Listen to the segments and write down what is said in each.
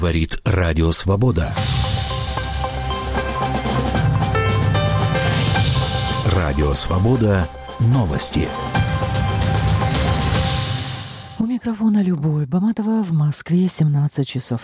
Говорит Радио Свобода. Радио Свобода. Новости. У микрофона Любовь Баматова, в Москве 17 часов.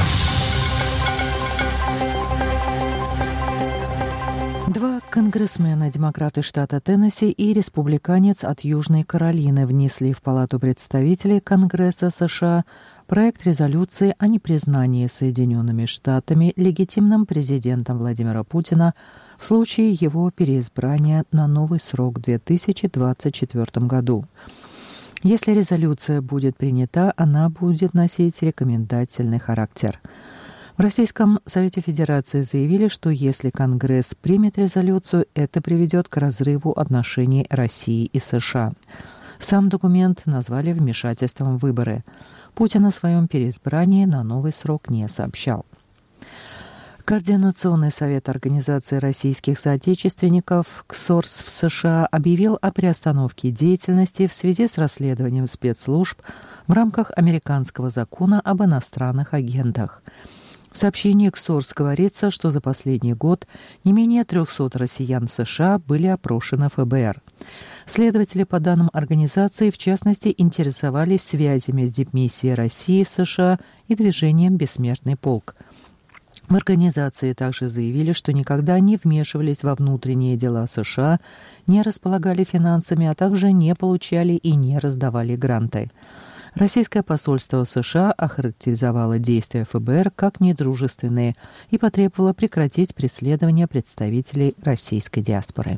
Два конгрессмена, демократы штата Теннесси и республиканец от Южной Каролины, внесли в Палату представителей Конгресса США проект резолюции о непризнании Соединенными Штатами легитимным президентом Владимира Путина в случае его переизбрания на новый срок в 2024 году. Если резолюция будет принята, она будет носить рекомендательный характер. В Российском Совете Федерации заявили, что если Конгресс примет резолюцию, это приведет к разрыву отношений России и США. Сам документ назвали вмешательством в выборы. Путин о своем переизбрании на новый срок не сообщал. Координационный совет Организации российских соотечественников КСОРС в США объявил о приостановке деятельности в связи с расследованием спецслужб в рамках американского закона об иностранных агентах. В сообщении КСОРС говорится, что за последний год не менее 300 россиян в США были опрошены ФБР. Следователи, по данным организации, в частности, интересовались связями с дипмиссией России в США и движением «Бессмертный полк». В организации также заявили, что никогда не вмешивались во внутренние дела США, не располагали финансами, а также не получали и не раздавали гранты. Российское посольство в США охарактеризовало действия ФБР как недружественные и потребовало прекратить преследование представителей российской диаспоры.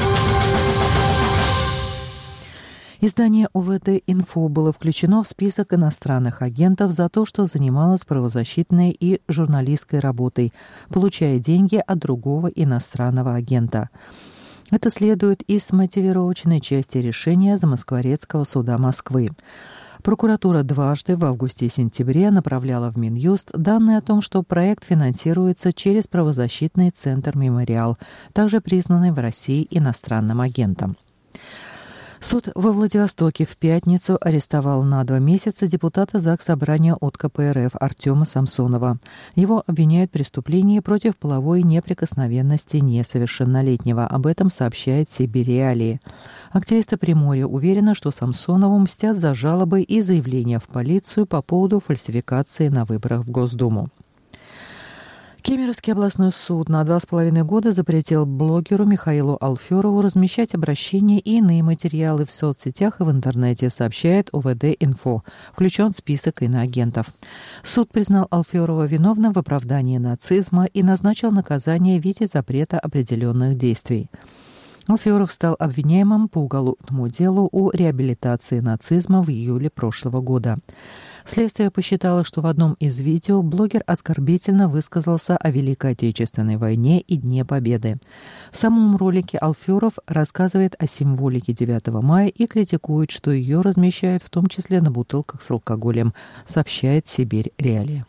Издание УВД-Инфо было включено в список иностранных агентов за то, что занималось правозащитной и журналистской работой, получая деньги от другого иностранного агента. Это следует из мотивировочной части решения Замоскворецкого суда Москвы. Прокуратура дважды в августе и сентябре направляла в Минюст данные о том, что проект финансируется через правозащитный центр «Мемориал», также признанный в России иностранным агентом. Суд во Владивостоке в пятницу арестовал на 2 месяца депутата Заксобрания от КПРФ Артема Самсонова. Его обвиняют в преступлении против половой неприкосновенности несовершеннолетнего. Об этом сообщает «Сибирь Реалии». Активисты Приморья уверены, что Самсонову мстят за жалобы и заявления в полицию по поводу фальсификации на выборах в Госдуму. Кемеровский областной суд на 2,5 года запретил блогеру Михаилу Алферову размещать обращения и иные материалы в соцсетях и в интернете, сообщает УВД-Инфо. Включен в список иноагентов. Суд признал Алферова виновным в оправдании нацизма и назначил наказание в виде запрета определенных действий. Алферов стал обвиняемым по уголовному делу о реабилитации нацизма в июле прошлого года. Следствие посчитало, что в одном из видео блогер оскорбительно высказался о Великой Отечественной войне и Дне Победы. В самом ролике Алферов рассказывает о символике 9 мая и критикует, что ее размещают в том числе на бутылках с алкоголем, сообщает «Сибирь Реалии».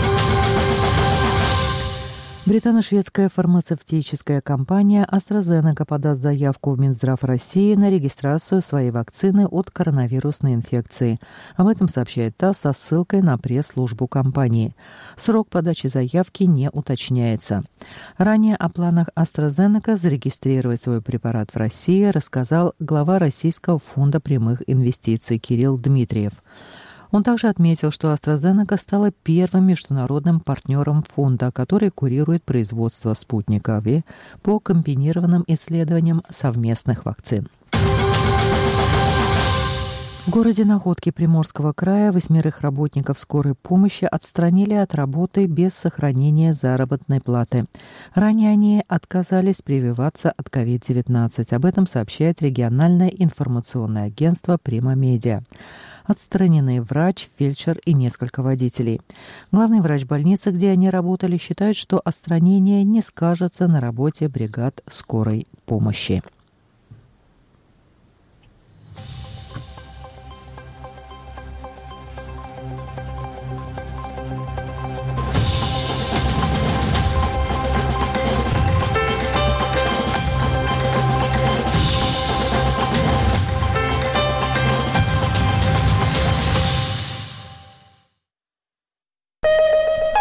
Британо-шведская фармацевтическая компания AstraZeneca подаст заявку в Минздрав России на регистрацию своей вакцины от коронавирусной инфекции. Об этом сообщает ТАСС со ссылкой на пресс-службу компании. Срок подачи заявки не уточняется. Ранее о планах AstraZeneca зарегистрировать свой препарат в России рассказал глава Российского фонда прямых инвестиций Кирилл Дмитриев. Он также отметил, что AstraZeneca стала первым международным партнером фонда, который курирует производство спутника V по комбинированным исследованиям совместных вакцин. В городе Находки Приморского края 8 работников скорой помощи отстранили от работы без сохранения заработной платы. Ранее они отказались прививаться от COVID-19. Об этом сообщает региональное информационное агентство «Прима Медиа». Отстранены врач, фельдшер и несколько водителей. Главный врач больницы, где они работали, считает, что отстранение не скажется на работе бригад скорой помощи.